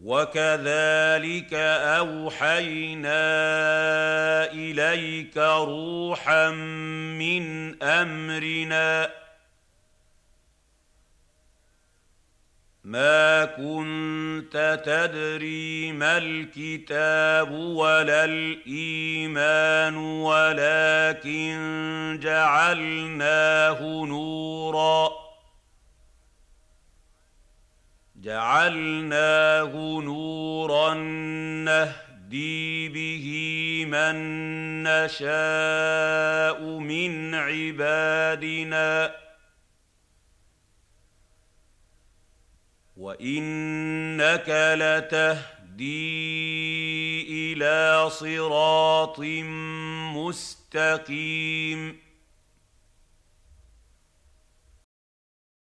وكذلك أوحينا إليك روحا من أمرنا ما كنت تدري ما الكتاب ولا الإيمان ولكن جعلناه نورا نهدي به من نشاء من عبادنا وإنك لتهدي إلى صراط مستقيم